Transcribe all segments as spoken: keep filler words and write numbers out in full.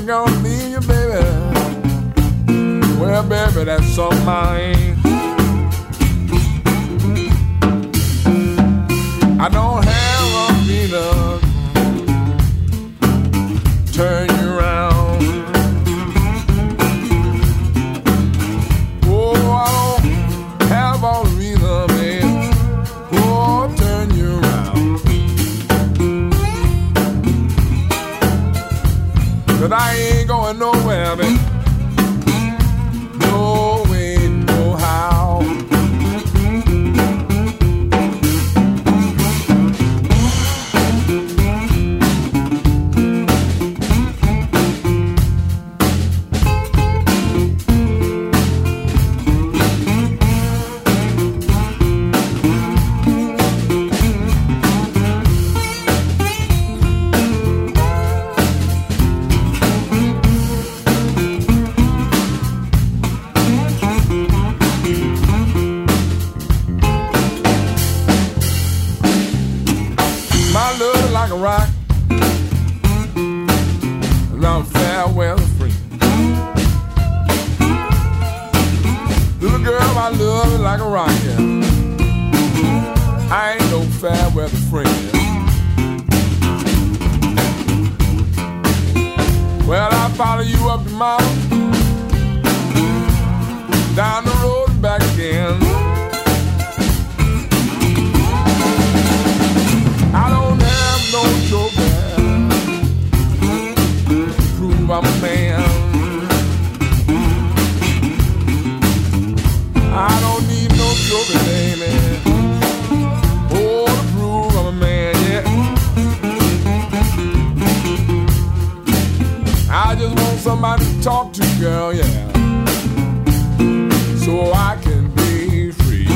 ain't gonna leave you, baby. Well, baby, that's something mine. I don't have a reason turn you around. Oh, I don't have all the reason, man. Oh, turn you around. But I ain't going nowhere, man. No way, no how. Like a rock, and I'm fair weather free. Little girl, I love it like a rock, yeah. I ain't no fair weather friend. Well, I follow you up the mountain, down the road and back again. I don't have no trophy to prove I'm a man. I don't need no trophy, baby. Oh, to prove I'm a man, yeah. I just want somebody to talk to, girl, yeah. So I can be free.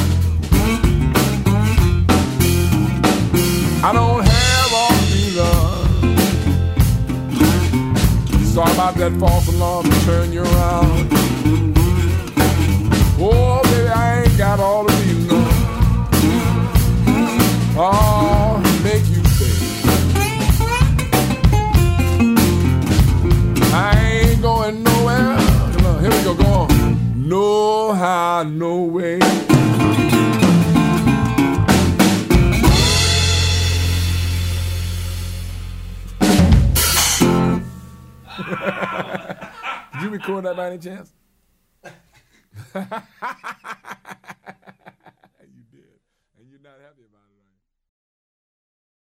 I don't have all the reason. Sorry about that false alarm to turn you around. Oh, baby, I ain't got all the reason. Oh, make you stay. I ain't going nowhere. Come on, here we go, go on. No how, no way. Did you record that by any chance? You did. And you're not happy about it.